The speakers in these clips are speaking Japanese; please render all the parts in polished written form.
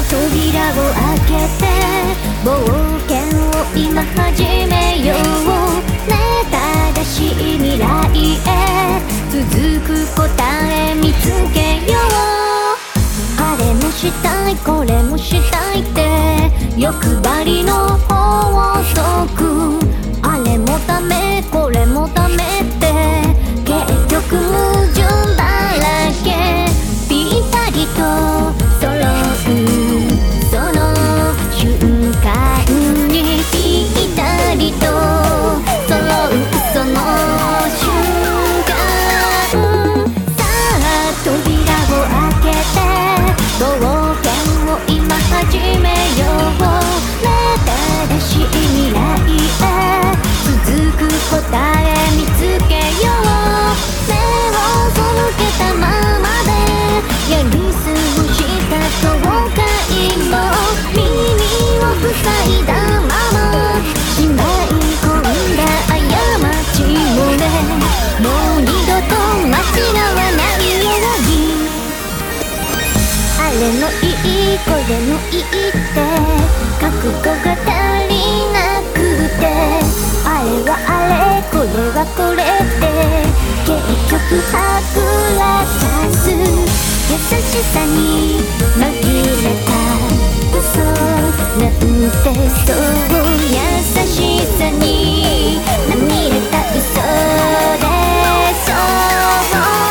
扉を開けて冒険を今始めようね。正しい未来へ続く答え見つけよう。あれもしたいこれもしたいって欲張りの法則。あれもダメこれもダメって結局矛盾だらけ。ぴったりと揃うその瞬間にぴったりと揃うその瞬間。さあ扉を開けて冒険を今始めようね。正しい未来へ続く答え見つけよう。目を背けたままでやり過ごした後悔も耳を塞いだまましまい込んだ過ちもね。もう二度と間違わないように。あれのいいこれのいいって覚悟が足りなくて、あれはあれこれはこれって結局はぐらかす。優しさに紛れた嘘なんてそう優しさにまみれた嘘でそう。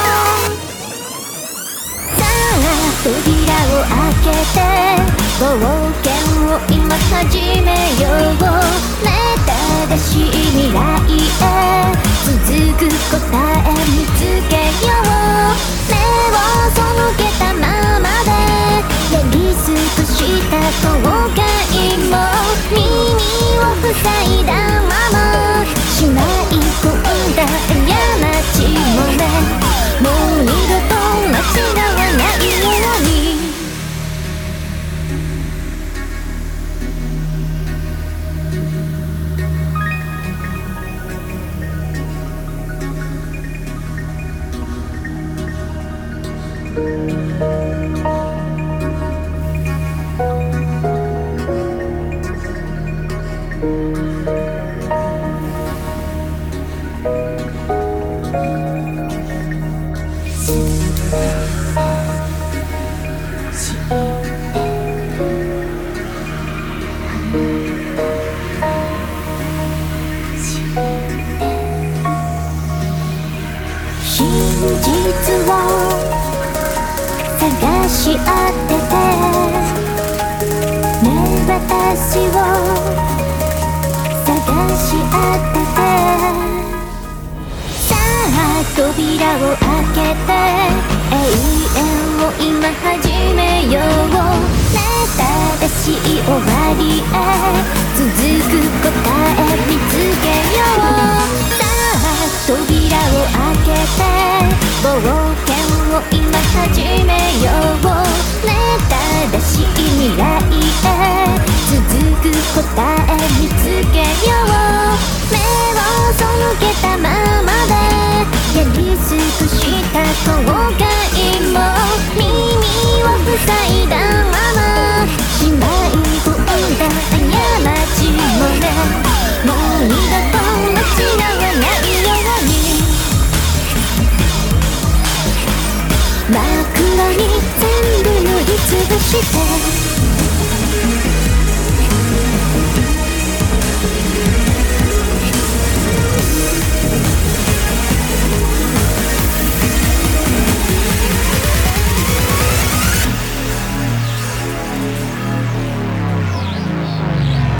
さあ扉を開けて冒険を今始めようね。正しい未来へ続く答え見つけよう。目を背けたままでやり過ごした後悔も耳を塞いだまましまい込んだ過ちもね。もう二度と間違わないように。真実を探し当ててね。私を探し当ててさあ扉を開けて永遠を今始めようね。正しい終わりへ続く答え見つけよう。さあ扉を開けて冒険を今始めようね。正しい未来へ続く答え見つけよう。目を背けたままでやり過ごした後悔も耳を塞いだまましまい込んだ過ちもね。もう二度と間違わないように。真っ黒に全部塗りつぶして